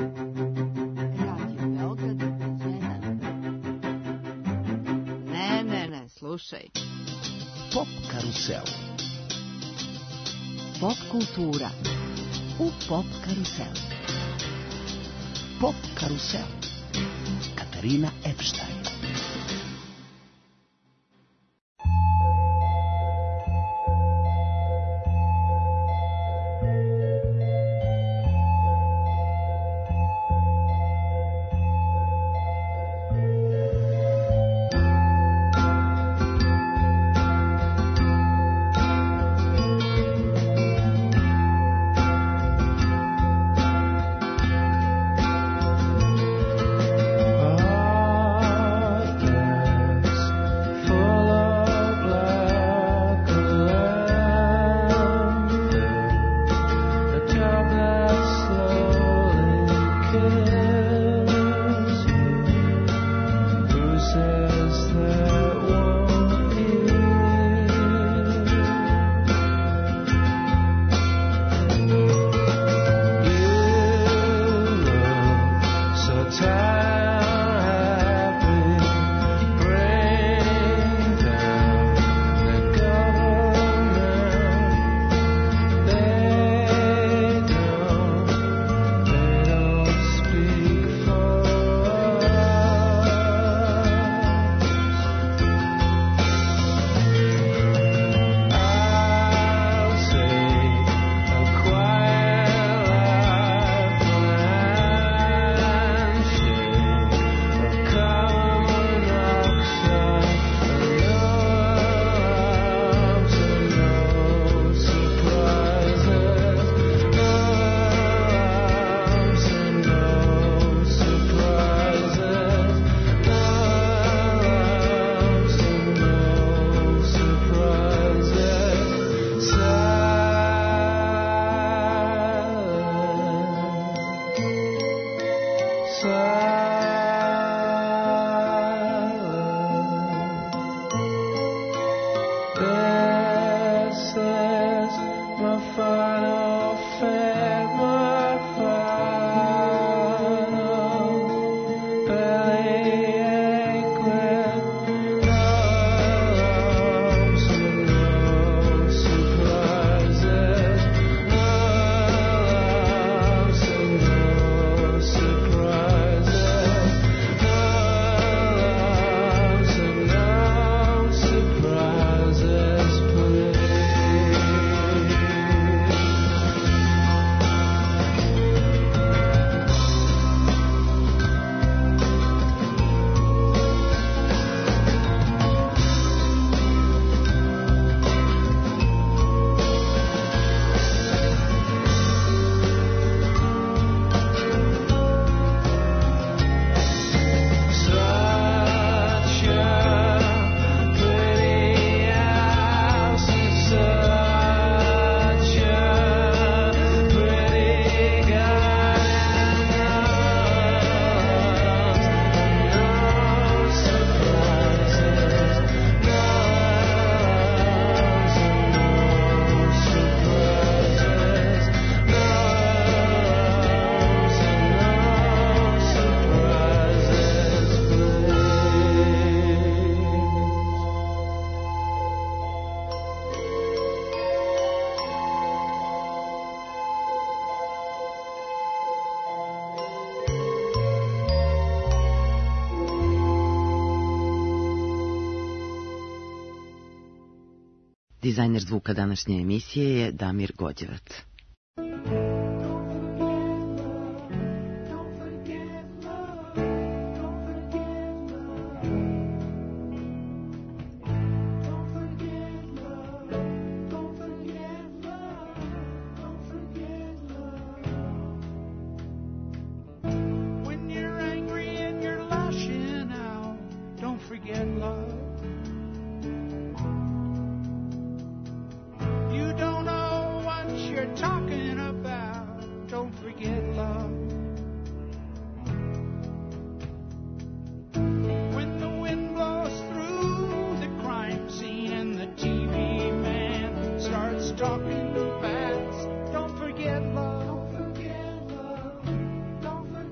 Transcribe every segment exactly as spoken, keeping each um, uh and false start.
Radio Beograd jedan. Ne, ne, ne, slušaj. Pop karusel. Pop kultura u Pop karusel. Pop karusel. Katarina Epstein. Dizajner zvuka današnje emisije je Damir Gođevac. Talking fast, don't forget love, don't forget love, don't forget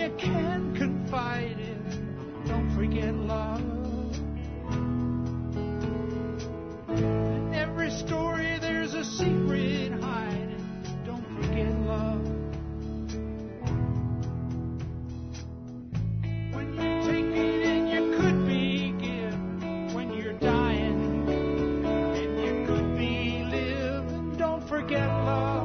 you can confide in. Don't forget love. In every story there's a secret hiding. Don't forget love. When you're taking and you could be given. When you're dying and you could be living. Don't forget love.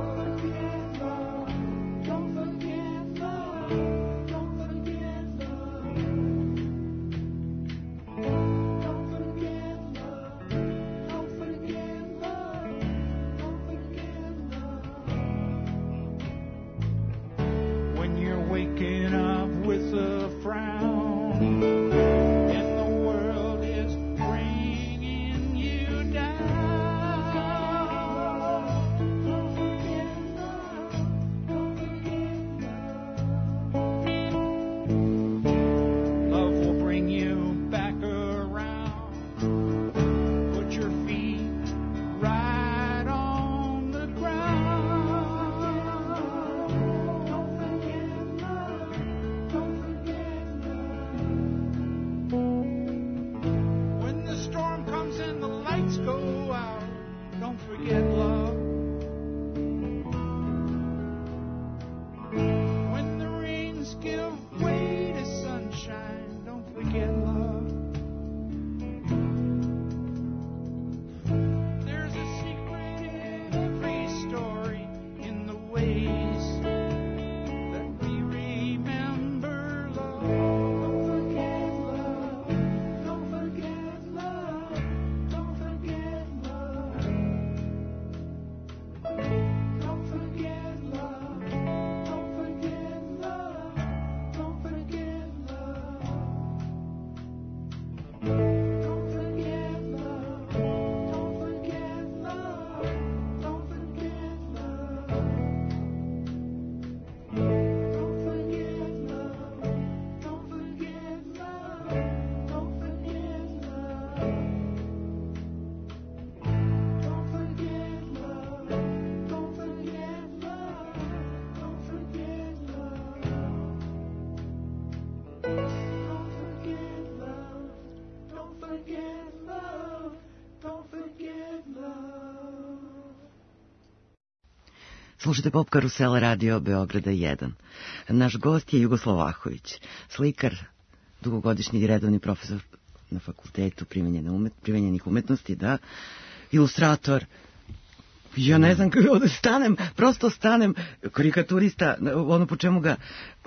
Slušajte Pop Karusel, radio Beograda jedan. Naš gost je Jugoslav Vlahović, slikar, dugogodišnji redovni profesor na fakultetu umet, primenjenih umetnosti, da, ilustrator. Ja ne znam kako ovdje stanem, prosto stanem, karikaturista, ono po čemu ga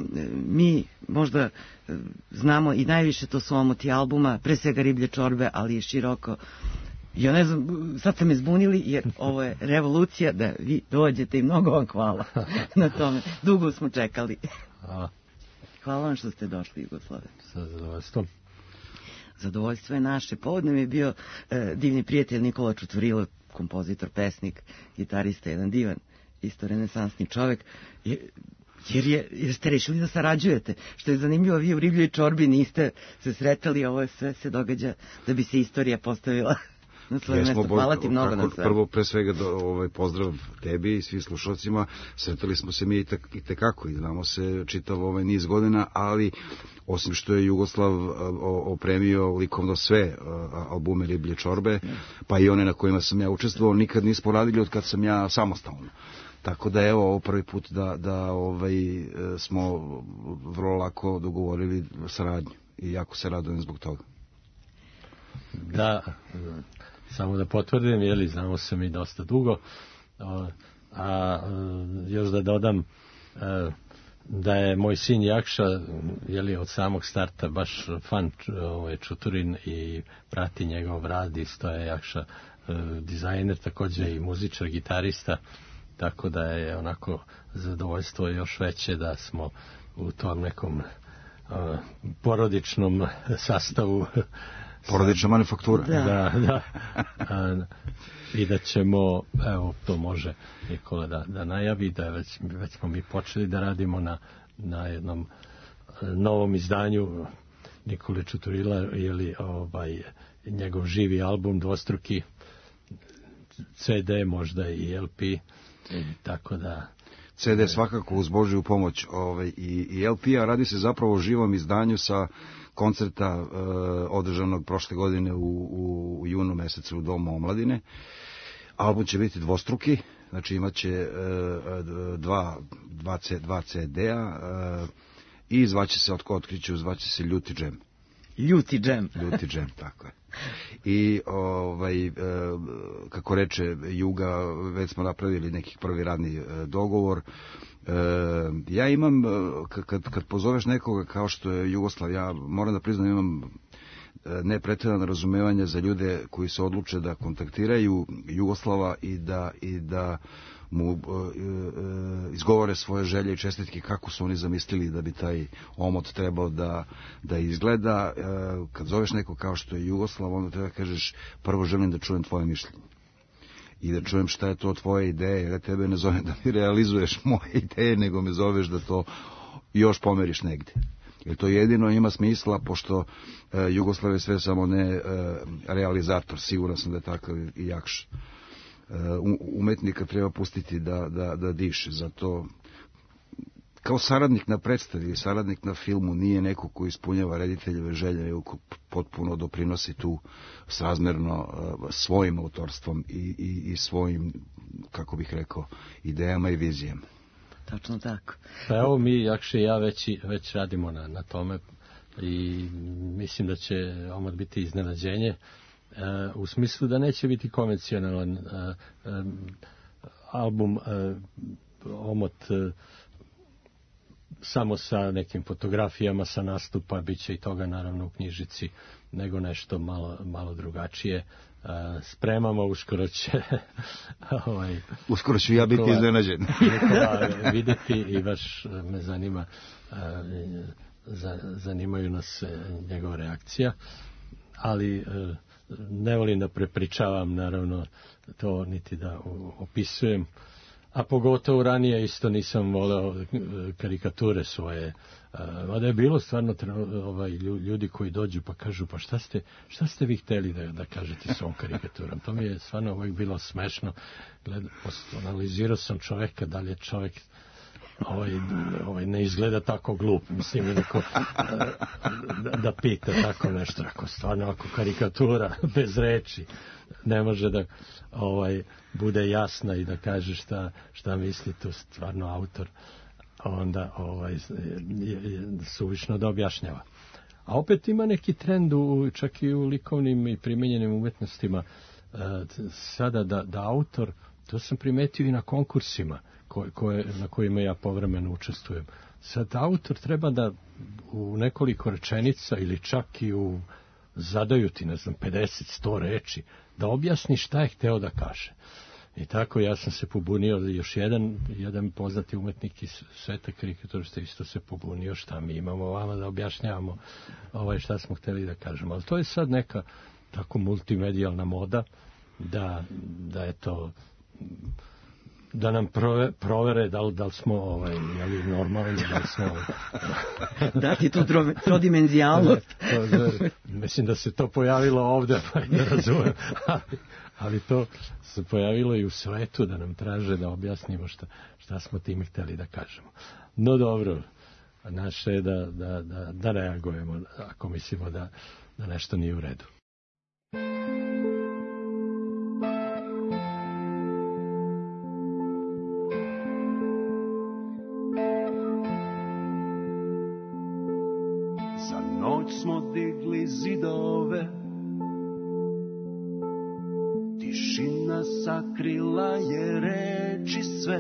mi možda znamo i najviše, to su omoti albuma, pre svega Riblje čorbe, ali i široko. Ja ne znam, sad ste me zbunili jer ovo je revolucija da vi dođete i mnogo vam hvala na tome. Dugo smo čekali. Hvala. Hvala vam što ste došli, Jugoslave. Sa zadovoljstvom. Zadovoljstvo je naše. Povod nam je bio e, divni prijatelj Nikola Čutvrilo, kompozitor, pesnik, gitarista, jedan divan, isto renesansni čovek. Je, jer, je, jer ste rešili da sarađujete. Što je zanimljivo, vi u Ribljoj čorbi niste se sretali, ovo je sve se događa da bi se istorija postavila na svoje mesto. Hvala ti mnogo na sve. Prvo, pre svega, do, ovaj, pozdrav tebi i svim slušalcima. Sretali smo se mi i, tak, i tekako i znamo se čitav ovaj niz godina, ali osim što je Jugoslav opremio likovno sve albume Riblje čorbe, pa i one na kojima sam ja učestvovao, nikad nismo radili od kad sam ja samostalno. Tako da evo, ovo prvi put da, da ovaj, smo vrlo lako dogovorili saradnju i jako se radujem zbog toga. Da, samo da potvrdim, jeli, znamo se mi dosta dugo, a, a još da dodam da je moj sin Jakša, jeli, od samog starta baš fan ovaj, Čuturin i prati njegov rad, isto je Jakša dizajner, također i muzičar, gitarista, tako da je onako zadovoljstvo još veće da smo u tom nekom uh, porodičnom sastavu. Porodična manufaktura. Da, da. da. A, i da ćemo, evo, to može Nikola da, da najavi, da već, već smo mi počeli da radimo na, na jednom novom izdanju Nikole Čuturila, ili ovaj, njegov živi album, dvostruki C D, možda i L P, tako da... ce de svakako uz Božju pomoć ovaj, i, i el pe, a radi se zapravo o živom izdanju sa koncerta uh, održanog prošle godine u, u, u junu mesecu u Domu omladine. Album će biti dvostruki, znači imaće uh, dva, dva, C, dva ce de-a uh, i zvaće se, otko otkriću, zvaće se Ljuti džem. Ljuti džem. Ljuti džem, tako je. I ovaj, kako reče Juga, već smo napravili neki prvi radni dogovor. Ja imam, kad, kad pozoveš nekoga kao što je Jugoslav, ja moram da priznam, imam nepretjerano razumevanje za ljude koji se odluče da kontaktiraju Jugoslava i da, i da mu uh, uh, izgovore svoje želje i čestitke kako su oni zamislili da bi taj omot trebao da, da izgleda. Uh, kad zoveš neko kao što je Jugoslav, onda treba kažeš prvo želim da čujem tvoje mišljenje i da čujem šta je to tvoje ideje. Ja tebe ne zovem da mi realizuješ moje ideje, nego me zoveš da to još pomeriš negde. Jer to jedino ima smisla, pošto uh, Jugoslav je sve samo ne uh, realizator, siguran sam da je takav i jakš. Umetnika treba pustiti da, da, da diše, zato kao saradnik na predstavi, saradnik na filmu nije neko koji ispunjava rediteljeve želje, potpuno doprinosi tu srazmerno svojim autorstvom i, i, i svojim, kako bih rekao, idejama i vizijama. Tačno tako. Pa evo mi, Jakše i ja, već, već radimo na, na tome i mislim da će omot biti iznenađenje. Uh, u smislu da neće biti konvencionalan uh, uh, album, uh, omot uh, samo sa nekim fotografijama sa nastupa, bit će i toga naravno u knjižici, nego nešto malo, malo drugačije. Uh, spremamo, uskoro će ovaj, uskoro ću ja biti Nikola, iznenađen Nikola videti i baš me zanima, uh, za, zanimaju nas njegova reakcija, ali uh, ne volim da prepričavam, naravno, to niti da opisujem, a pogotovo ranije isto nisam voleo karikature svoje. Mada je bilo stvarno ovaj, ljudi koji dođu pa kažu, pa šta ste, šta ste vi hteli da, da kažete s ovom karikaturom? To mi je stvarno uvijek bilo smešno. Gled, analizirao sam čoveka, da li je čovek Ovaj, ovaj ne izgleda tako glup, mislim neko da, da pita tako nešto, ako stvarno ako karikatura bez reči ne može da ovaj bude jasna i da kaže šta, šta misli tu stvarno autor, onda ovaj suvišno da objašnjava. A opet ima neki trend u, čak i u likovnim i primenjenim umetnostima sada da, da autor, to sam primetio i na konkursima Koje, koje, na kojima ja povremeno učestvujem. Sad autor treba da u nekoliko rečenica ili čak i u zadaju ti, ne znam, pedeset sto reči, da objasni šta je hteo da kaže. I tako ja sam se pobunio, još jedan, jedan poznati umetnik iz sveta karikaturista isto se pobunio, šta mi imamo vama da objašnjavamo ovaj, šta smo hteli da kažemo. Ali to je sad neka tako multimedijalna moda da, da je to da nam prove, provere da li, da li smo ovaj, jeli, normalni, da li smo dati tu tro, trodimenzijalnost. Mislim da se to pojavilo ovde, pa ne razumem, ali, ali to se pojavilo i u svetu, da nam traže da objasnimo šta, šta smo tim hteli da kažemo. No dobro, naše je da, da, da, da reagujemo ako mislimo da, da nešto nije u redu. Smo digli zidove, tišina sakrila je reči sve,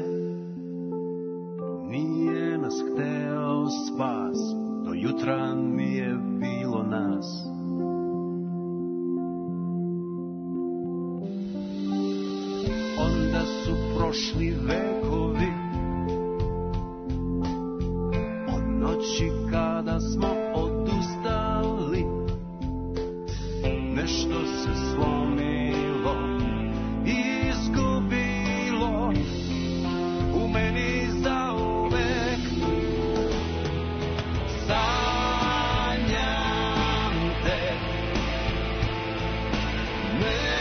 nije nas hteo spas, do jutra nije bilo nas. Onda su prošli vekovi, od noći kada smo nešto se slomilo, izgubilo u meni zauvek. Sanjam te,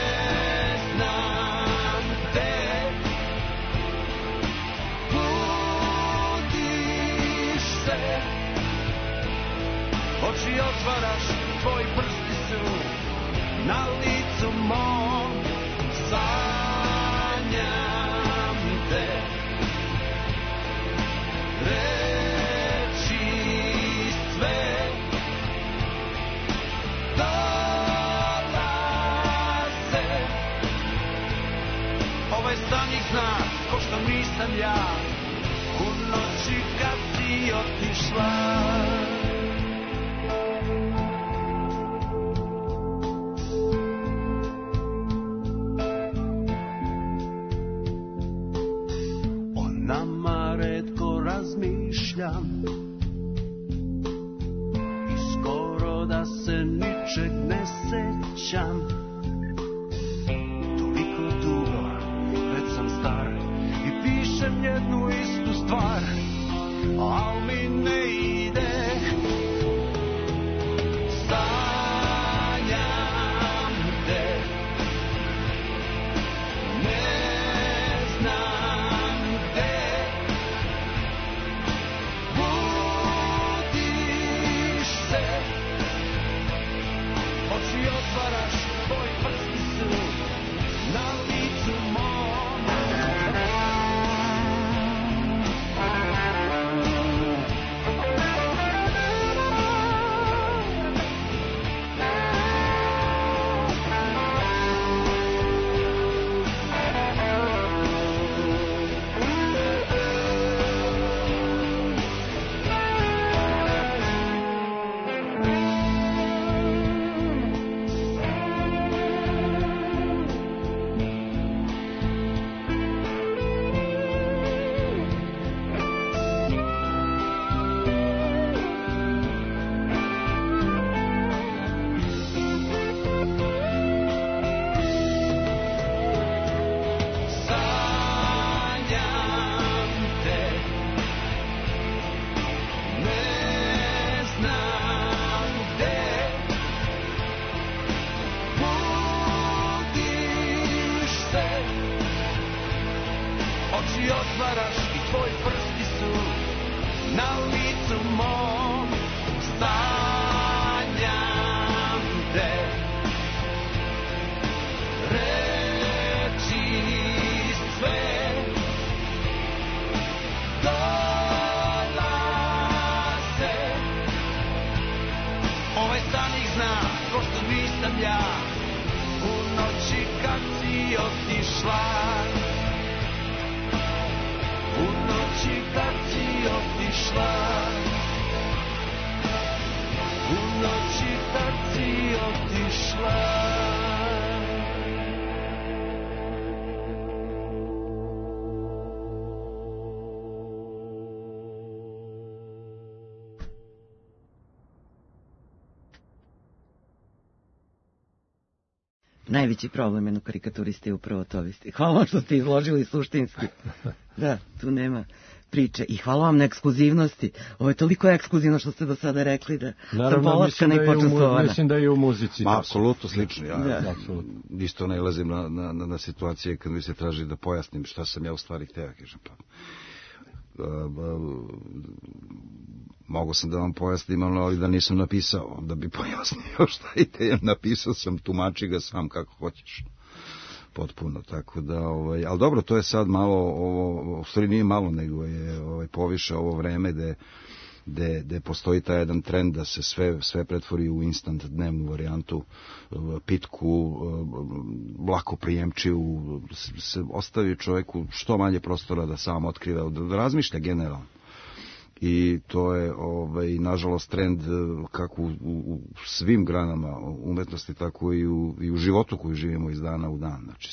ne znam te, putujem oči otvaraš, tvoji prsti su na licu mom, sanjam te, reči sve dolaze, ovaj san ih zna, ko što nisam ja, u noći kad si otišla. I skoro da se ničeg ne sećam, toliko dugo, već sam star i pišem jednu istu stvar, al mi ne ide. Sanjam te, ne znam gde, oči otvaraš, tvoji prsti su na licu mom. Najveći problem jednog karikaturiste je upravo to. Hvala vam što ste izložili suštinski. Da, tu nema priče. I hvala vam na ekskluzivnosti. Ovo je toliko ekskluzivno što ste do sada rekli da sam polaskana i počastovana. Mislim da je u muzici. Ma, apsolutno slično. Ja da. isto nailazim na, na, na situacije kad mi se traži da pojasnim šta sam ja u stvari hteo. Kažem, pa, uh, uh, mogu sam da vam pojasnim, ali da nisam napisao, da bi pojasnio šta ide. Napisao sam, tumači ga sam kako hoćeš. Potpuno, tako da, ovaj, ali dobro, to je sad malo, ovo, u stvari nije malo, nego je ovaj, poviše ovo vreme gde, gde, gde postoji taj jedan trend da se sve, sve pretvori u instant dnevnu varijantu, pitku, lako prijemčivu, se ostavi čovjeku što manje prostora da sam otkriva, da, da razmišlja generalno. I to je, ovaj, nažalost, trend kako u, u svim granama umetnosti, tako i u, i u životu koju živimo iz dana u dan. Znači,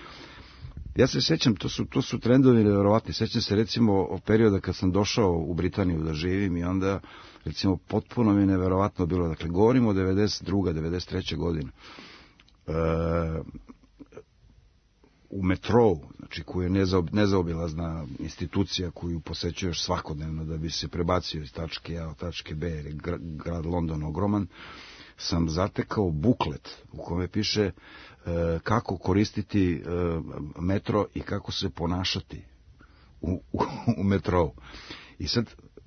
ja se sjećam, to su, to su trendovi nevjerovatni. Sjećam se, recimo, perioda kad sam došao u Britaniju da živim i onda, recimo, potpuno mi je nevjerovatno bilo. Dakle, govorimo o devedeset druga devedeset treća godine. E, u metrou, znači koja je nezaobilazna institucija koju posećuješ svakodnevno da bi se prebacio iz tačke A u tačke B, jer je grad London ogroman, sam zatekao buklet u kome piše e, kako koristiti e, metro i kako se ponašati u, u, u metrou. I sad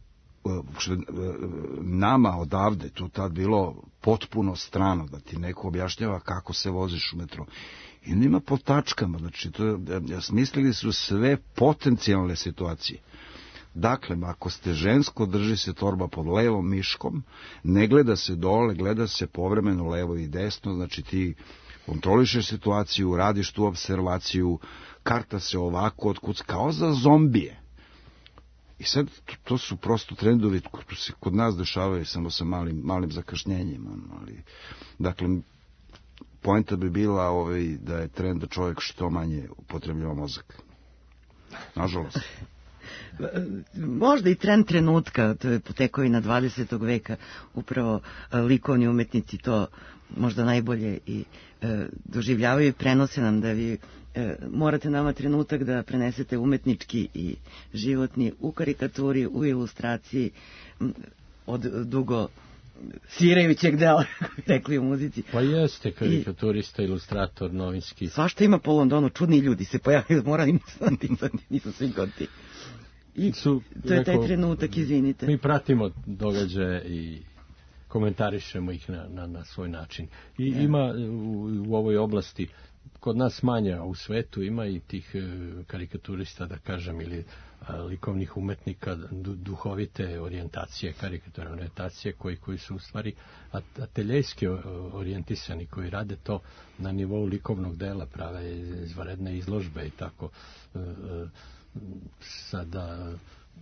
što nama odavde to tad bilo potpuno strano da ti neko objašnjava kako se voziš u metro. I nima po tačkama, znači to, smislili su sve potencijalne situacije. Dakle, ako ste žensko, drži se torba pod levom miškom, ne gleda se dole, gleda se povremeno levo i desno, znači ti kontrolišeš situaciju, radiš tu observaciju, karta se ovako otkuca, kao za zombije. I sad, to, to su prosto trendovi koji se kod nas dešavaju samo sa malim, malim zakašnjenjem. Ali, dakle, poenta bi bila ovaj, da je trend da čovjek što manje upotrebljava mozak. Nažalost. Možda i trend trenutka, to je potekovina dvadesetog veka, upravo likovni umetnici to možda najbolje i e, doživljavaju i prenose nam da vi e, morate nama trenutak da prenesete umetnički i životni u karikaturi, u ilustraciji od dugo svirajućeg dela, rekli u muzici. Pa jeste karikaturista, I, ilustrator, novinski. Svašta ima po Londonu, čudni ljudi se pojavili, moram im znati, nisu svi goti. I su, to je taj neko, trenutak, izvinite. Mi pratimo događaje i komentarišemo ih na, na, na svoj način. I ja. Ima u, u ovoj oblasti, kod nas manje, a u svetu ima i tih e, karikaturista, da kažem, ili a, likovnih umetnika, du, duhovite orijentacije, karikaturne orijentacije, koji, koji su u stvari ateljejski orijentisani, koji rade to na nivou likovnog dela, prave izvanredne izložbe i tako. E, e, sada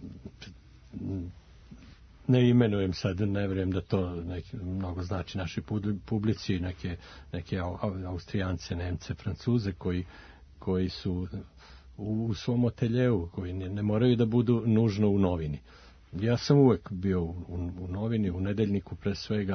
ne imenujem sad, ne vjerujem da to neki, mnogo znači našoj publici, neke, neke Austrijance, Nemce, Francuze koji, koji su u, u svom ateljeu, koji ne, ne moraju da budu nužno u novini. Ja sam uvek bio u, u, u novini, u Nedeljniku pre svega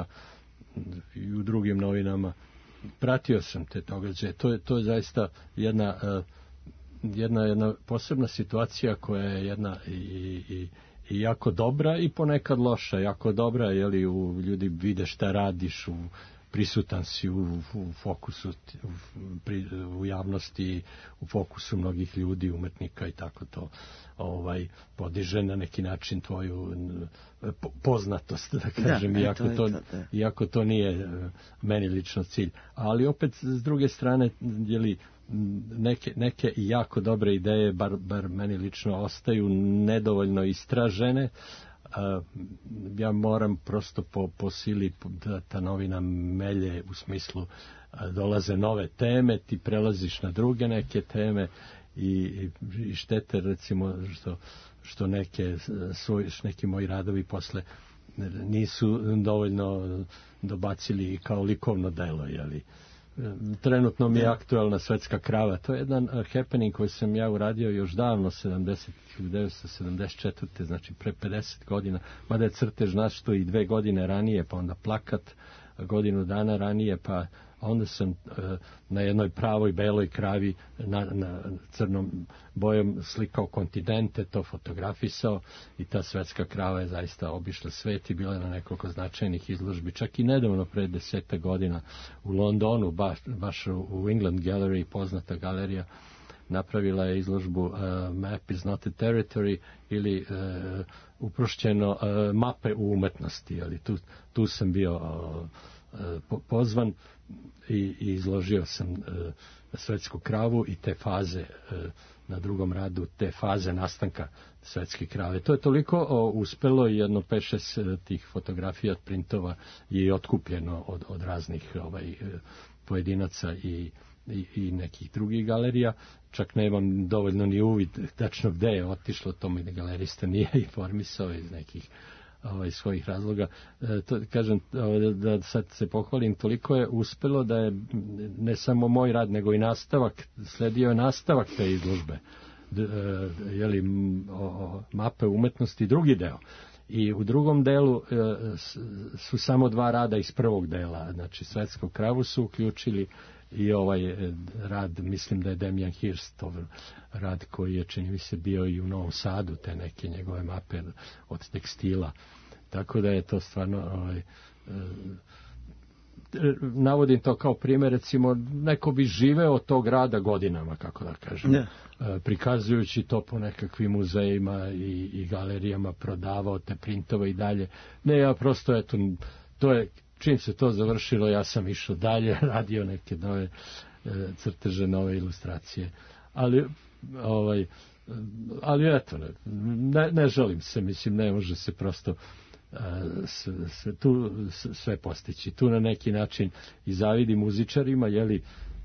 i u drugim novinama. Pratio sam te događaje. To je, to je zaista jedna uh, Jedna, jedna posebna situacija koja je jedna i, i, i jako dobra i ponekad loša. Jako dobra, jeli, u, ljudi vide šta radiš, u, prisutan si u, u fokusu, u, pri, u javnosti, u fokusu mnogih ljudi, umetnika i tako to ovaj, podiže na neki način tvoju po, poznatost, da kažem, da, iako, to, to, to, iako to nije meni lično cilj. Ali opet, s druge strane, jeli, neke, neke jako dobre ideje, bar, bar meni lično, ostaju nedovoljno istražene. Uh, ja moram prosto po, po sili da ta novina melje u smislu uh, dolaze nove teme, ti prelaziš na druge neke teme i, i štete recimo što, što neke, svoj, neki moji radovi posle nisu dovoljno dobacili kao likovno delo, jeli. Trenutno mi je aktualna Svetska krava. To je jedan uh, happening koji sam ja uradio još davno, hiljadu devetsto sedamdeset četvrte znači pre pedeset godina, mada je crtež našto i dve godine ranije, pa onda plakat godinu dana ranije, pa onda sam uh, na jednoj pravoj beloj kravi na, na crnom bojom slikao kontinente, to fotografisao i ta Svetska krava je zaista obišla svet i bila je na nekoliko značajnih izložbi. Čak i nedavno, pre deseta godina u Londonu, baš, baš u England Gallery, poznata galerija, napravila je izložbu uh, Map is not a territory, ili uh, uprošćeno uh, mape u umetnosti. Ali tu, tu sam bio uh, pozvan i, i izložio sam uh, Svetsku kravu i te faze uh, na drugom radu, te faze nastanka Svetske krave. To je toliko o, uspelo i jedno pet šest tih fotografija od printova je otkupljeno od, od raznih ovaj, pojedinaca i, i, i nekih drugih galerija. Čak nemam dovoljno ni uvid tačno gde je otišlo, to mi galerista nije informisao iz nekih ovaj, svojih razloga. E, to, kažem, da sad se pohvalim, toliko je uspelo da je ne samo moj rad, nego i nastavak, sledio je nastavak te izložbe. D, e, jeli, o, o, mape umetnosti, drugi deo. I u drugom delu e, su samo dva rada iz prvog dela. Znači, Svetsku kravu su uključili i ovaj rad, mislim da je Damien Hirstov rad koji je, čini mi se, bio i u Novom Sadu, te neke njegove mape od tekstila. Tako da je to stvarno ovaj, navodim to kao primjer, recimo, neko bi živeo od tog rada godinama, kako da kažem, Da. prikazujući to po nekakvim muzejima i, i galerijama, prodavao te printove i dalje. Ne, ja prosto, eto, to je, čim se to završilo, ja sam išao dalje, radio neke nove crteže, nove ilustracije. Ali, ovaj, ali eto, ne, ne želim se, mislim, ne može se prosto sve, sve, tu sve postići. Tu na neki način i zavidi muzičarima, jeli,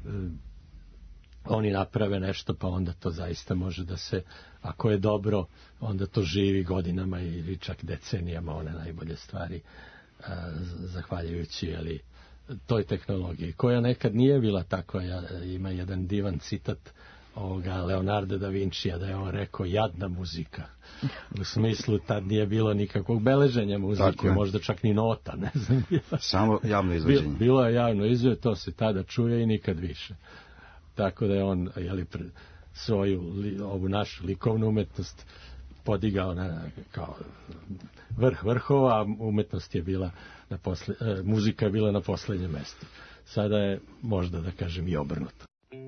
oni naprave nešto, pa onda to zaista može da se, ako je dobro, onda to živi godinama ili čak decenijama, one najbolje stvari, zahvaljujući, jeli, toj tehnologiji, koja nekad nije bila takva. Ja, ima jedan divan citat ovoga Leonarda da Vincija, da je on rekao jadna muzika. U smislu, tad nije bilo nikakvog beleženja muzike, možda čak ni nota, ne znam. Samo javno izvođenje. Bilo, bilo je javno izvođenje, to se tada čuje i nikad više. Tako da je on, jeli, svoju, ovu našu likovnu umetnost podigao na, kao vrh vrhova, a umetnost je bila na posle, muzika je bila na poslednjem mestu. Sada je, možda da kažem, i obrnuto.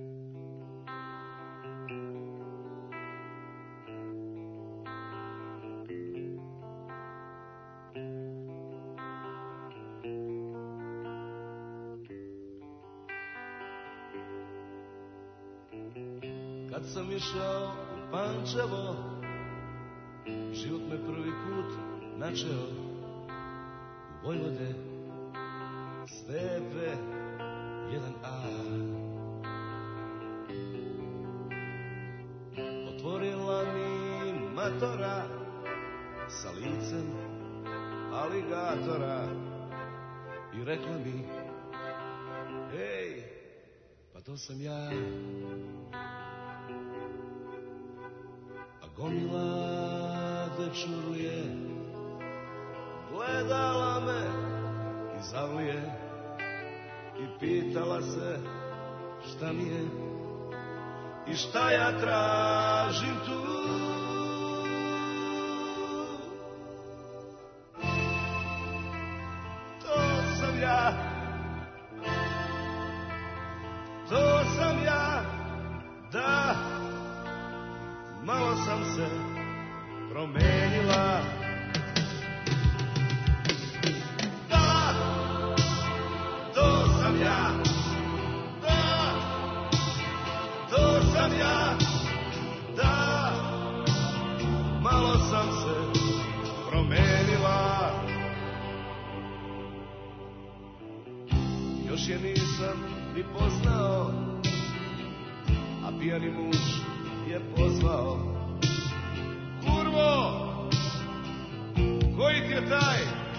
Kad sam išao u Pančevo, život me prvi put načeo. U Vojvode, Stepe, jedan A. Otvorila mi matora sa licem aligatora i rekla mi, hej, pa to sam ja. Gomila dečuruje, gledala me i zavlije i pitala se šta mi je i šta ja tražim tu. To sam ja, to sam ja, da. Malo sam se promenila. Da, to sam ja. Da, to sam ja. Da, malo sam se promenila. Još je nisam ni poznao, a pijani muž je pozvao. Kurvo, koji ti je taj?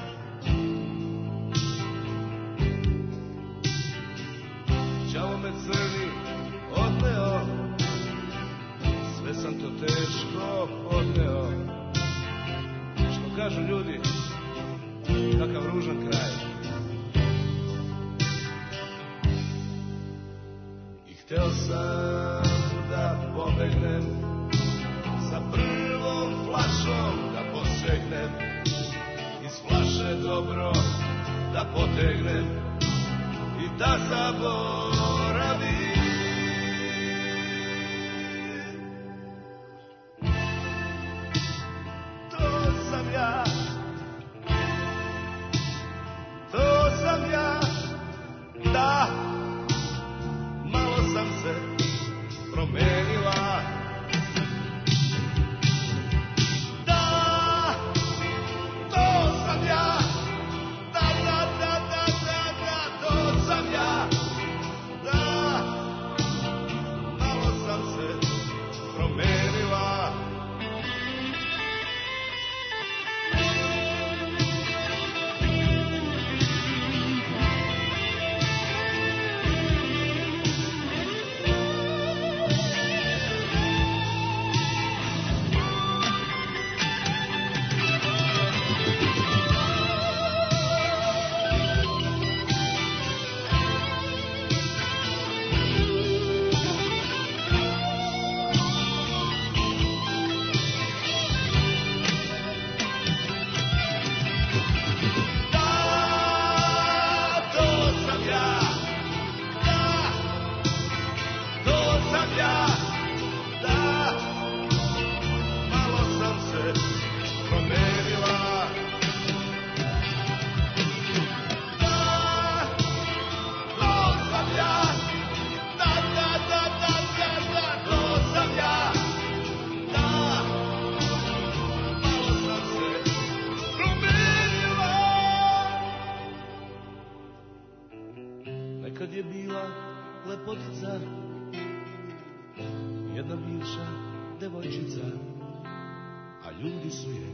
Đavo me crni odneo, sve sam to teško odneo. Što kažu ljudi, kakav ružan kraj. I hteo sam da pobegnem, sa prvom flašom da posegnem, iz flaše dobro da potegnem i da zaboravim. To sam ja, to sam ja, da, malo sam se promenila. Da, to sam ja. Da, da, da, da, da, da, to sam ja. bila lepotica, jedna bivša devojčica, a ljudi su je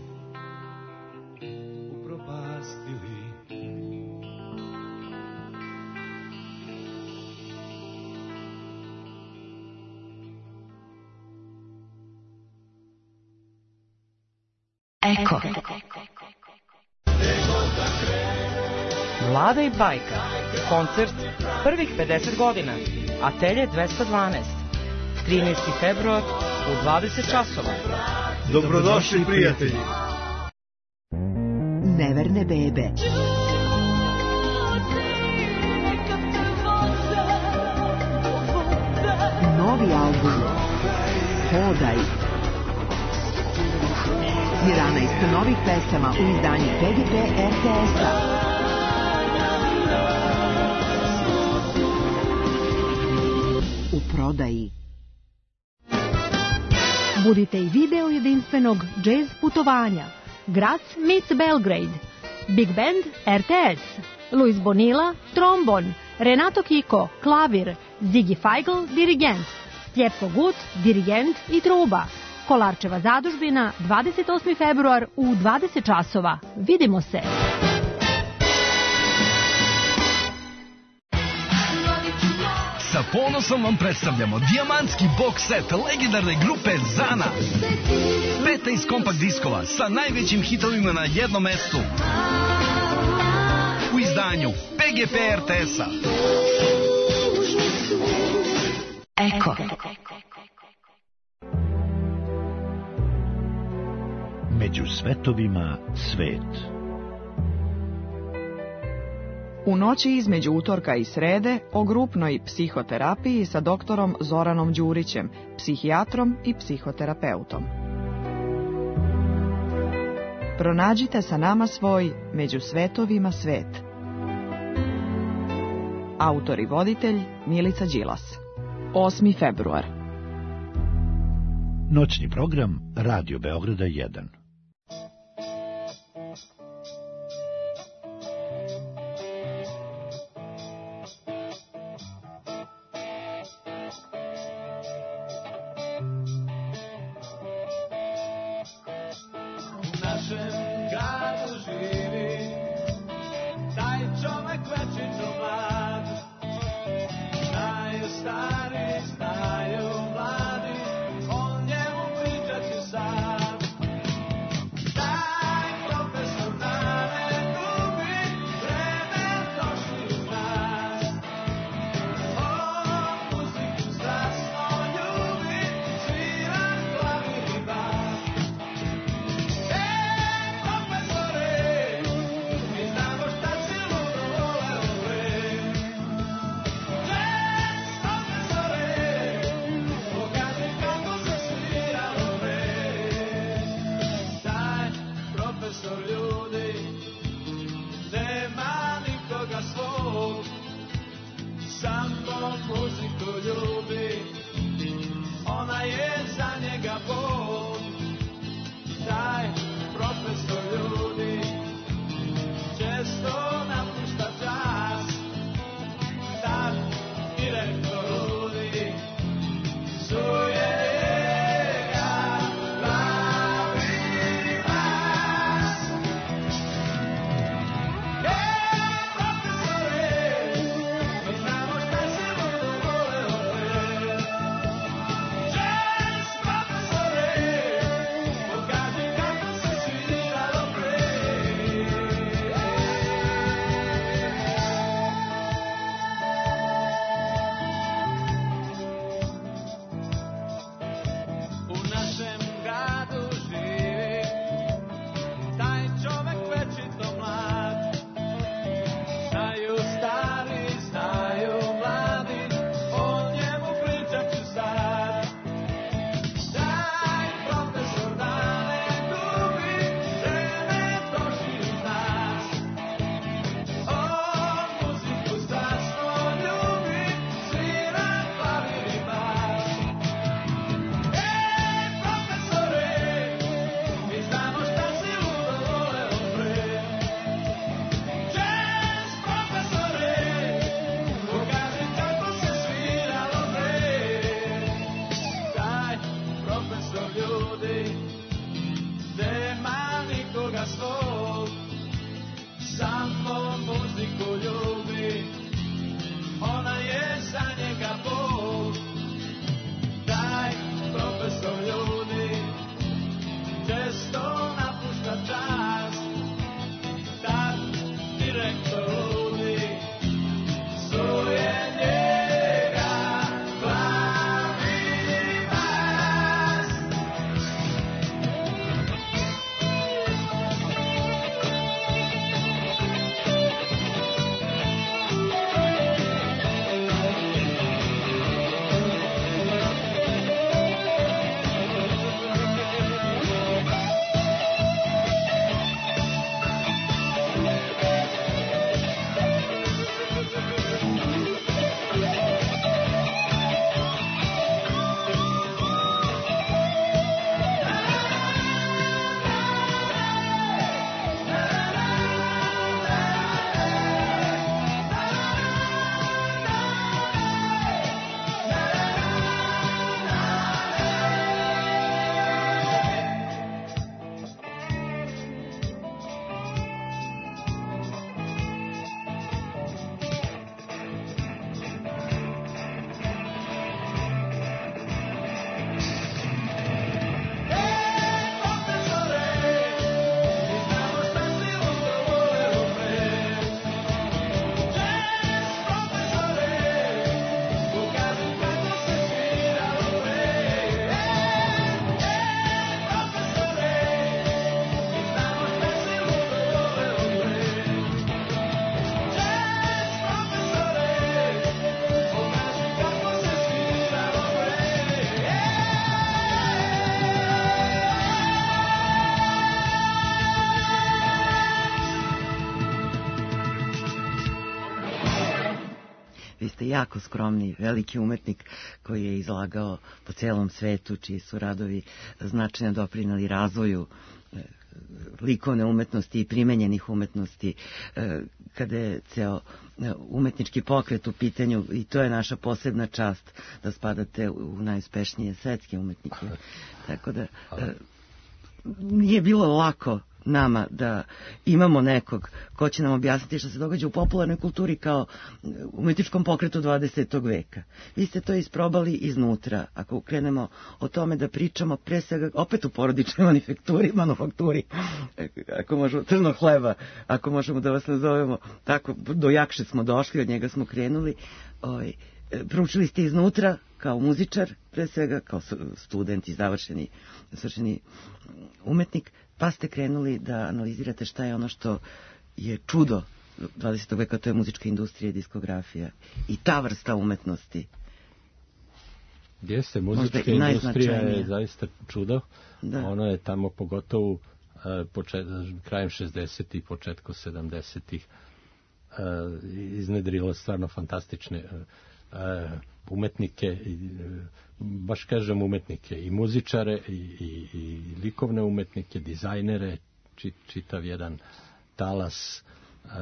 upropastili. Eko. Mlada i bajka. Koncert prvih pedeset godina. Atelje dvesta dvanaest. trinaesti februar u dvadeset časova. Dobrodošli, prijatelji. Neverne bebe. Novi album Hodaj. jedanaest novih pesama u izdanju P G P R T S-a. U prodaji. Budite i video jedinstvenog jazz putovanja. Graz meets Belgrade. Big Band R T S. Luis Bonilla, trombon. Renato Kiko, klavir. Ziggy Feigl, dirigent. Stjepko Gut, dirigent i truba. Kolarčeva zadužbina, dvadeset osmi februar u dvadeset časova. Vidimo se! Sa ponosom vam predstavljamo dijamantski box set legendarne grupe Zana. petnaest kompakt diskova sa najvećim hitovima na jednom mestu. U izdanju P G P R T S-a. Eko. Među svetovima svet. U noći između utorka i srede o grupnoj psihoterapiji sa doktorom Zoranom Đurićem, psihijatrom i psihoterapeutom. Pronađite sa nama svoj Među svetovima svet. Autor i voditelj Milica Đilas. osmi februar. Noćni program Radio Beograda jedan. ste jako skromni, veliki umetnik koji je izlagao po celom svetu, čiji su radovi značajno doprineli razvoju likovne umetnosti i primenjenih umetnosti, kada je ceo umetnički pokret u pitanju, i to je naša posebna čast da spadate u najuspešnije svetske umetnike. Tako da nije bilo lako nama da imamo nekog ko će nam objasniti što se događa u popularnoj kulturi kao umetničkom pokretu dvadesetog veka. Vi ste to isprobali iznutra. Ako krenemo o tome da pričamo pre svega opet u porodičnoj manufakturi, manufakturi ako možemo, tržnog hleba, ako možemo da vas nazovemo tako, do Jakše smo došli, od njega smo krenuli. Oj, proučili ste iznutra kao muzičar, pre svega kao student i završeni, završeni umetnik, pa ste krenuli da analizirate šta je ono što je čudo dvadesetog veka, to je muzička industrija i diskografija. I ta vrsta umetnosti. Jeste, muzička industrija je zaista čudo. Da. Ono je tamo pogotovo uh, počet, krajem šezdesetih, početkom sedamdesetih uh, iznedrilo stvarno fantastične uh, Uh, umetnike, i, uh, baš kažem umetnike, i muzičare, i, i, i likovne umetnike, dizajnere, či, čitav jedan talas. Uh,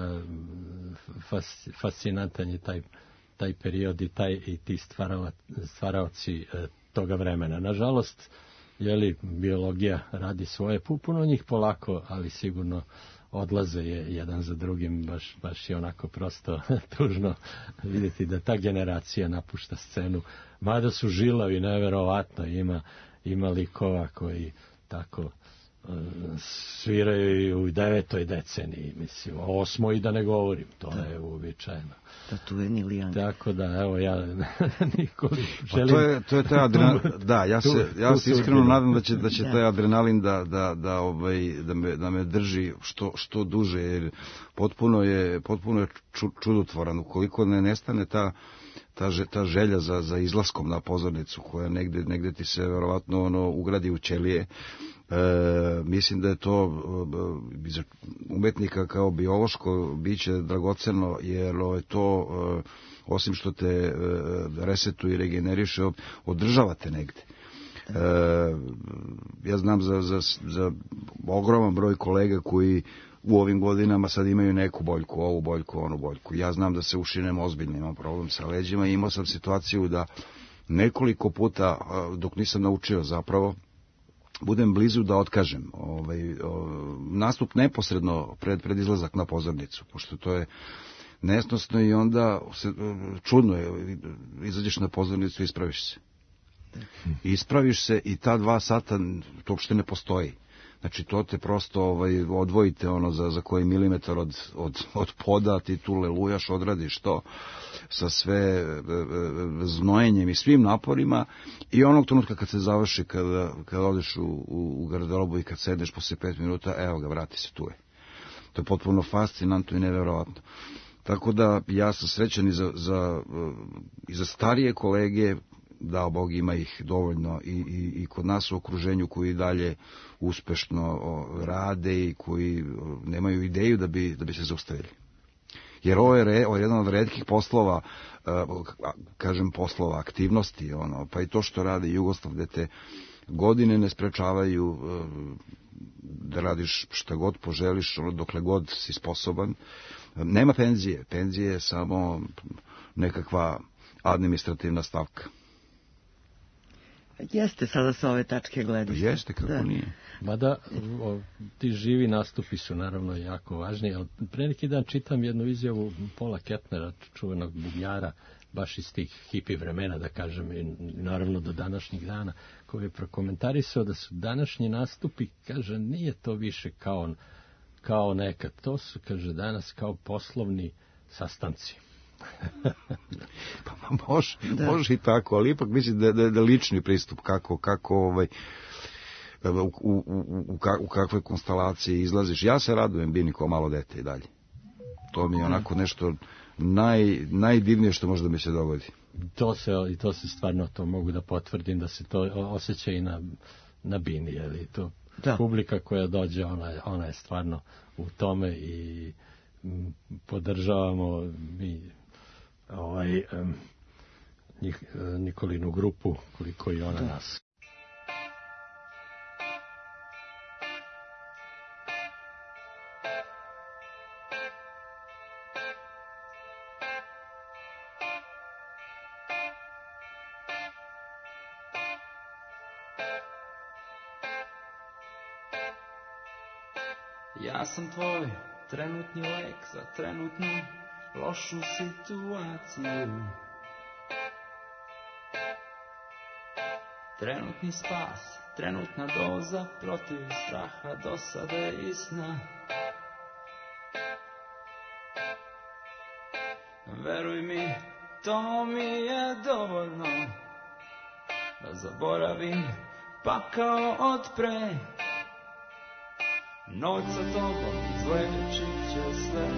fas, fascinantan je taj, taj period i, taj, i ti stvarava, stvaraoci uh, toga vremena. Nažalost, jeli, biologija radi svoje, puno njih polako, ali sigurno odlaze je jedan za drugim, baš, baš je onako prosto tužno vidjeti da ta generacija napušta scenu, mada su žilavi, neverovatno, ima, ima likova koji tako uh, sviraju u devetoj deceniji, mislim, o osmoj da ne govorim, to da. Je uobičajeno. Da, tu je Nilijan. Tako da, evo, ja Nikoli želim... Pa to je, to je taj adrenalin, da, ja se, ja se iskreno nadam da će, da će da. taj adrenalin da, da, da, ovaj, da, me, da me drži što, što duže, jer potpuno je, potpuno je čudotvoran, ukoliko ne nestane ta ta, ta želja za, za izlaskom na pozornicu, koja negde, negde ti se verovatno ono, ugradi u ćelije. E, mislim da je to e, za umetnika kao biološko biće dragoceno, jer je to, e, osim što te e, resetuje i regeneriše, održavate negde. E, ja znam za, za, za ogroman broj kolega koji u ovim godinama sad imaju neku boljku, ovu boljku, onu boljku. Ja znam da se ušinem ozbiljno, imam problem sa leđima i imao sam situaciju da nekoliko puta, dok nisam naučio zapravo, budem blizu da otkažem ovaj, nastup neposredno pred, pred izlazak na pozornicu, pošto to je nesnosno i onda se, čudno je, izađeš na pozornicu i ispraviš se. Ispraviš se i ta dva sata to uopšte ne postoji. Znači, to te prosto ovaj, odvojite ono za, za koji milimetar od, od, od poda, ti tu lelujaš, odradiš to sa sve e, e, znojenjem i svim naporima i onog trenutka kad se završi, kada, kada odeš u, u, u garderobu i kad sedeš posle pet minuta, evo ga, vrati se, tu je. To je potpuno fascinantno i neverovatno. Tako da ja sam srećan i za, za, i za starije kolege, dao Bog ima ih dovoljno i, i, i kod nas u okruženju koji dalje uspešno o, rade i koji o, nemaju ideju da bi, da bi se zaustavili. Jer ovo je, re, ovo je jedan od retkih poslova, a, kažem poslova aktivnosti, ono, pa i to što radi Jugoslav, gde te godine ne sprečavaju a, da radiš šta god poželiš, ono, dokle god si sposoban. Nema penzije, penzije je samo nekakva administrativna stavka. Jeste sada sa ove tačke gledišta. Jeste, kako da. Nije. Mada, o, ti živi nastupi su naravno jako važni, ali pre neki dan čitam jednu izjavu Paula Kettnera, čuvenog bubnjara, baš iz tih hipi vremena, da kažem, i naravno do današnjih dana, koji je prokomentarisao da su današnji nastupi, kaže, nije to više kao, kao nekad, to su, kaže, danas kao poslovni sastanci. Pa može, da. može i tako, ali ipak mislim da, da, da lični pristup kako, kako ovaj, u, u, u, u, u kakvoj konstelaciji izlaziš. Ja se radujem Bini kao malo dete i dalje. To mi je onako nešto naj, najdivnije što može da mi se dogodi. To se, i to se stvarno, to mogu da potvrdim, da se to osjeća i na, na Bini, jer to da. Publika koja dođe, ona je, ona je stvarno u tome i m, podržavamo mi ovaj, um, njih, Nikolinu grupu, koliko i ona nas. Ja sam tvoj trenutni lek za trenutnu lošu situaciju. Trenutni spas, trenutna doza protiv straha, dosade i sna. Veruj mi, to mi je dovoljno da zaboravim pakao od pre. Noć sa tobom izlečit će sve.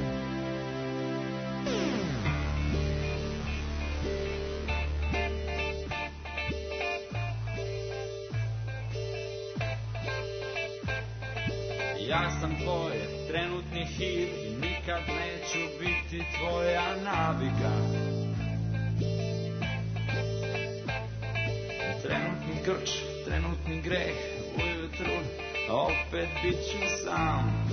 Ja sam tvoj trenutni hir i nikad neću biti tvoja navika. Trenutni grč, trenutni greh, ujutru opet bit ću sam.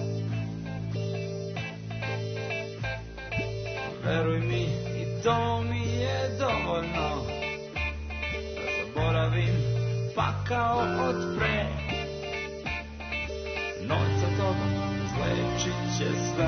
Veruj mi, i to mi je dovoljno da zaboravim pakao od pre. Noć sa tobom izlečit će sve.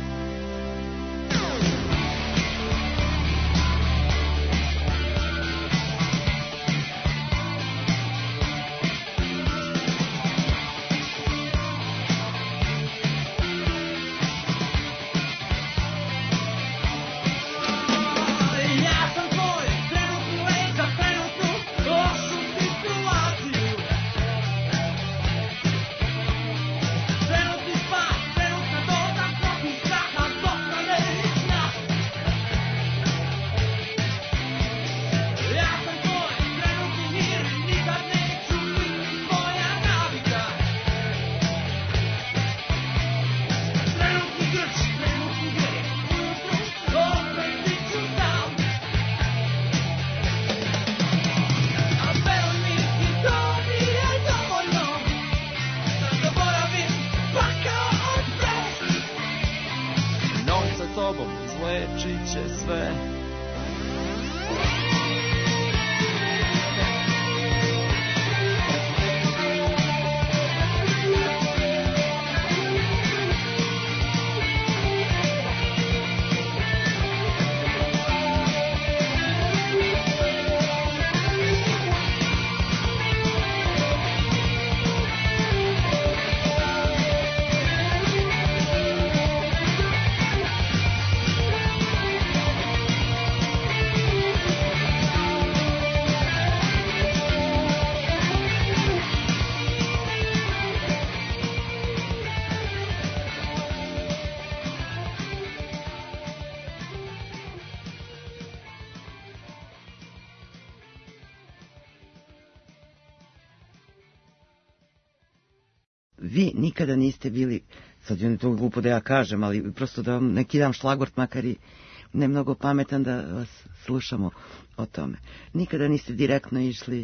Vi nikada niste bili, sad je to glupo da ja kažem, ali prosto da vam neki dam šlagvort, makar i ne mnogo pametan da vas slušamo o tome. Nikada niste direktno išli,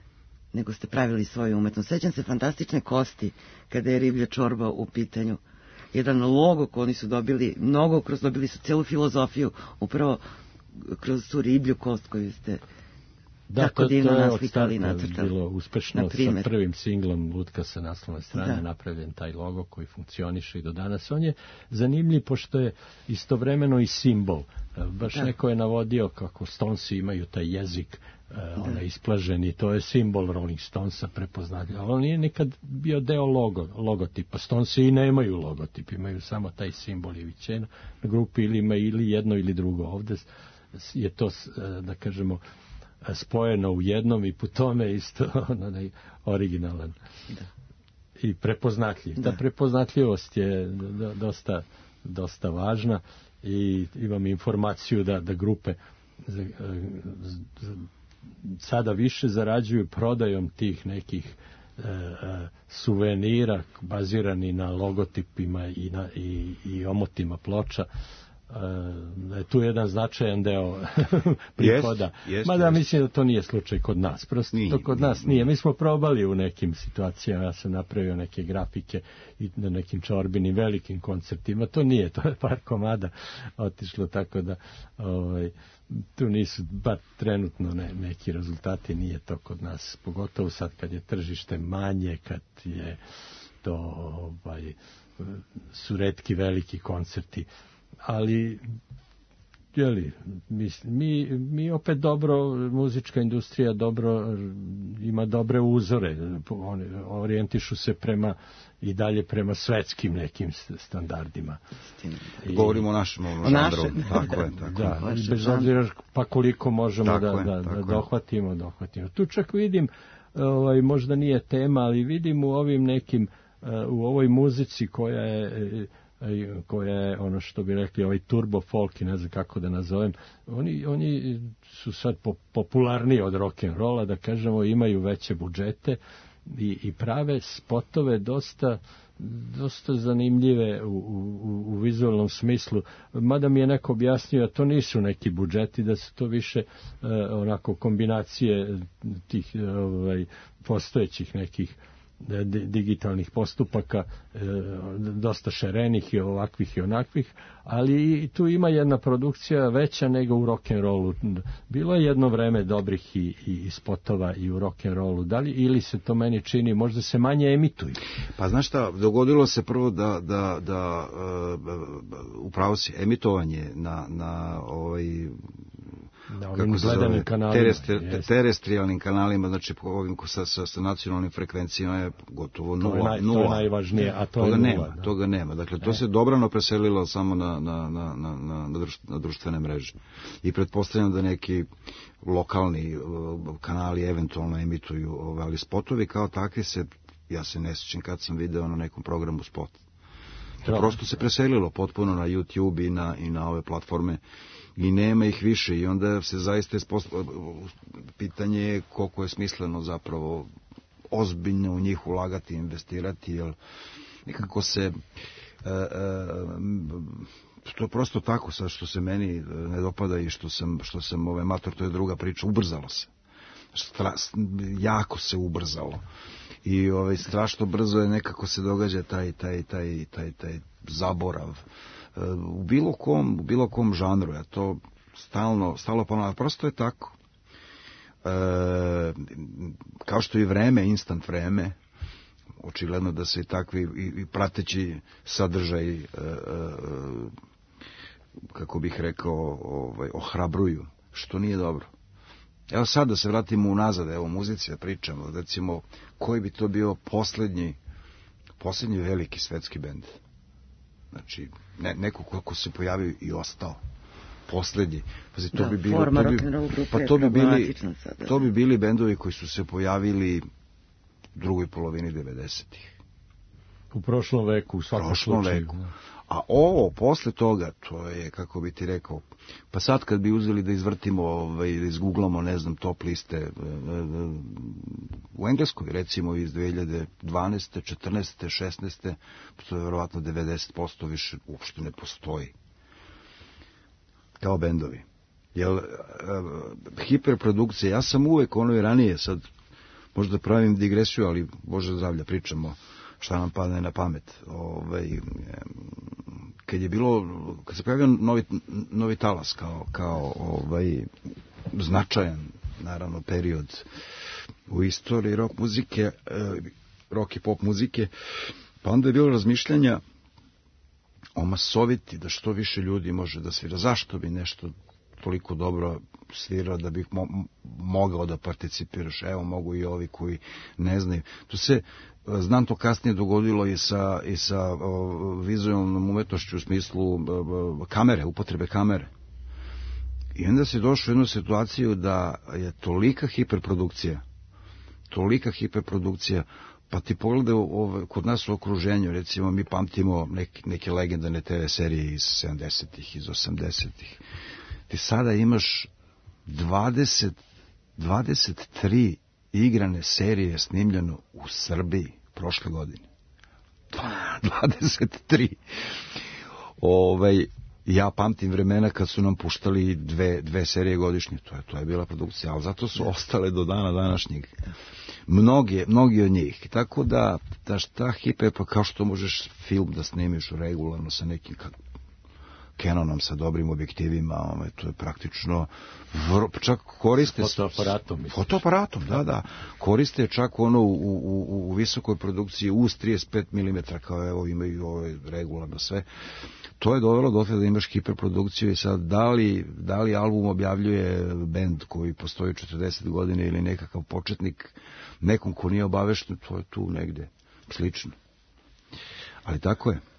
nego ste pravili svoju umetnost. Sećam se Fantastične kosti, kada je Riblja čorba u pitanju. Jedan logo koji oni su dobili, mnogo kroz dobili su celu filozofiju, upravo kroz tu riblju kost koju ste da, tako to, divno to je naslikali i od nacrtali. Bilo uspešno sa prvim singlom Lutka sa naslovne strane da. Napravljen taj logo koji funkcioniše i do danas. On je zanimljiv pošto je istovremeno i simbol. Baš da. Neko je navodio kako Stonesi imaju taj jezik onaj isplaženi, to je simbol Rolling Stonesa prepoznatljiv. Ali on nije nikad bio deo logo, logotipa. Stonesi i nemaju logotip, imaju samo taj simbol Ivićena na grupi ili ima ili jedno ili drugo. Ovde je to, da kažemo, spojeno u jednom i po tome isto onaj originalan da. I prepoznatljiv. Da. Ta prepoznatljivost je dosta, dosta važna i imam informaciju da, da grupe za, za, sada više zarađuju prodajom tih nekih e, e, suvenira bazirani na logotipima i, na, i, i omotima ploča da je tu jedan značajan deo prihoda. Jest, jest, Mada jest. mislim da to nije slučaj kod nas. Prosto nije, to kod nije, nas nije. Mi smo probali u nekim situacijama, ja sam napravio neke grafike i na nekim čorbinim velikim koncertima. To nije, to je par komada otišlo, tako da ovaj, tu nisu bar trenutno ne, neki rezultati, nije to kod nas. Pogotovo sad kad je tržište manje, kad je to ovaj, su retki veliki koncerti. Ali jeli, mi, mi, mi opet dobro, muzička industrija dobro ima dobre uzore, oni orijentišu se prema i dalje prema svetskim nekim standardima. I, govorimo o našem o žanru, tako je, tako da, je. Bez obzira pa koliko možemo tako da, je, da, da je. dohvatimo, dohvatimo. Tu čak vidim, ovaj, možda nije tema, ali vidim u ovim nekim, u ovoj muzici koja je koja je ono što bi rekli ovaj turbo folk i ne znam kako da nazovem, oni, oni su sad po, popularniji od rock'n'rolla, da kažemo, imaju veće budžete i, i prave spotove dosta dosta zanimljive u, u, u vizualnom smislu, mada mi je neko objasnio da to nisu neki budžeti, da su to više eh, onako kombinacije tih ovaj, postojećih nekih digitalnih postupaka, dosta šarenih i ovakvih i onakvih, ali tu ima jedna produkcija veća nego u rock'n'rollu. Bilo je jedno vreme dobrih i, i spotova i u rock'n'rollu, da li, ili se to meni čini, možda se manje emituju? Pa znaš šta, dogodilo se prvo da, da, da uh, upravo si emitovanje na, na ovaj na ovim gledanim kanalima, terestri, terestrijalnim kanalima, znači ovim sa, sa, sa nacionalnim frekvencijama je gotovo nula. To je, naj, to je najvažnije, a to toga je nula. Nema, da. Toga nema, dakle to e. se dobrano preselilo samo na, na, na, na, na, na društvene mreže. I pretpostavljam da neki lokalni kanali eventualno emituju, ali spotovi kao takvi se, ja se ne sjećam kad sam video na nekom programu spot. To prosto se preselilo potpuno na YouTube i na, i na ove platforme i nema ih više i onda se zaista pitanje je koliko je smisleno zapravo ozbiljno u njih ulagati, investirati, jer nekako se e, e, to je prosto tako sad što se meni ne dopada i što sam, što sam ove mator, to je druga priča, ubrzalo se. Stra, jako se ubrzalo. I ovaj strašno brzo je nekako se događa taj taj taj taj taj zaborav u bilo kom u bilo kom žanru, ja to stalno stalno ponavljam, prosto je tako. E, kao što i vreme, instant vreme, očigledno da se i takvi i, i prateći sadržaj e, e, kako bih rekao, ovaj ohrabruju, što nije dobro. Evo sad da se vratimo unazad, evo muzici da pričamo, recimo, koji bi to bio posljednji, posljednji veliki svetski bend? Znači, ne, neko kako se pojavio i ostao. Posljednji. Pazi, to da, bi bilo, to bi, pa to bi bili, sada. To bi bili bendovi koji su se pojavili u drugoj polovini devedesetih. U prošlom veku, u svakom prošlom slučaju. Veku. A ovo, posle toga, to je, kako bi ti rekao, pa sad kad bi uzeli da izvrtimo, ovaj, da izguglamo, ne znam, top liste u Engleskoj, recimo iz dve hiljade dvanaeste, četrnaeste, šesnaeste, to je verovatno devedeset posto više uopšte ne postoji. Kao bendovi. Jel, uh, hiperprodukcija, ja sam uvek ono i ranije, sad možda pravim digresiju, ali Bože zdravlja, pričamo šta nam padne na pamet. Ovaj, kad je bilo, kad se pojavio novi, novi talas kao, kao ovaj, značajan, naravno, period u istoriji rock muzike, rock i pop muzike, pa onda je bilo razmišljanja o masoviti, da što više ljudi može da svira. Zašto bi nešto toliko dobro svirao da bih mo mogao da participiraš? Evo, mogu i ovi koji ne znaju. Tu se, znam, to kasnije dogodilo i sa, i sa o, vizualnom umetnošću u smislu o, kamere, upotrebe kamere. I onda se došlo u jednu situaciju da je tolika hiperprodukcija, tolika hiperprodukcija, pa ti pogledaj ove, kod nas u okruženju, recimo mi pamtimo neke, neke legendarne te ve serije iz sedamdesetih, iz osamdesetih. Ti sada imaš dvadeset, dvadeset tri igrane serije snimljeno u Srbiji prošle godine. dvadeset tri. Ovaj, Ja pamtim vremena kad su nam puštali dve, dve serije godišnje, to je, to je bila produkcija, ali zato su ostale do dana današnjeg. Mnogi, mnogi od njih. Tako da, ta, ta hipe, pa kao što možeš film da snimiš regularno sa nekim Canonom, sa dobrim objektivima, ome, to je praktično, vr, čak koriste... Fotoaparatom. Fotoaparatom, da, da. Koriste čak ono u, u, u visokoj produkciji uz trideset pet milimetara, kao evo imaju ove regularno sve. To je dovelo do toga da imaš hiperprodukciju i sad da li, da li album objavljuje bend koji postoji četrdeset godina ili nekakav početnik nekom ko nije obavešten, to je tu negde slično. Ali tako je.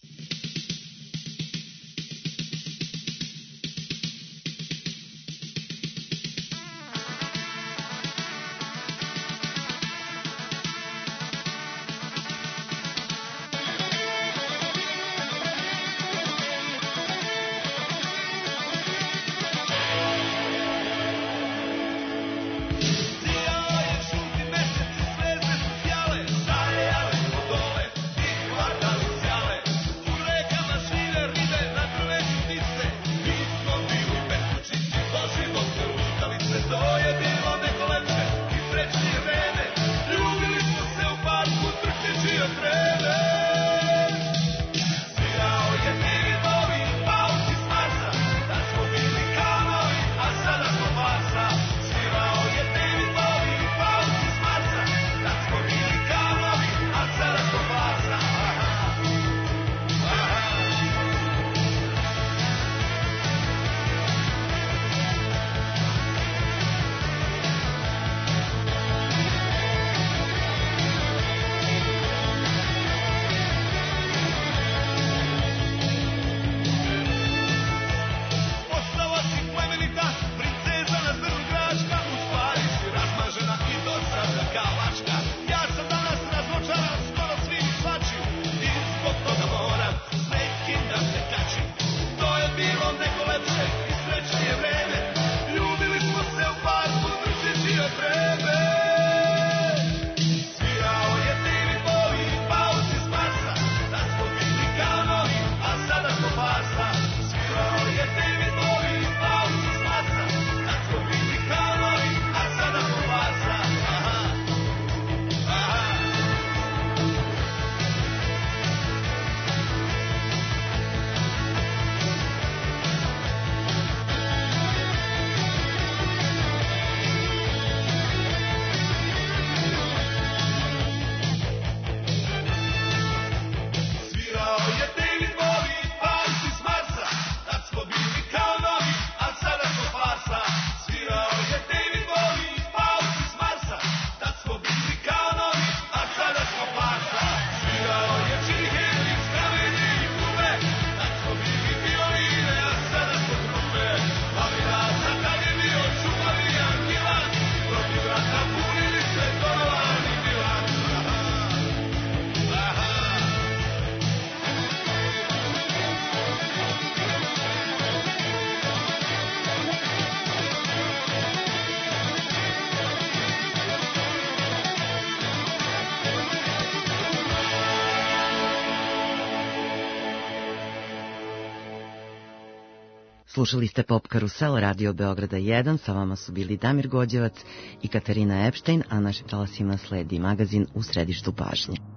Slušali ste Pop Karusel, Radio Beograda jedan, sa vama su bili Damir Gođevac i Katarina Epštajn, a našim talasima sledi magazin U središtu pažnje.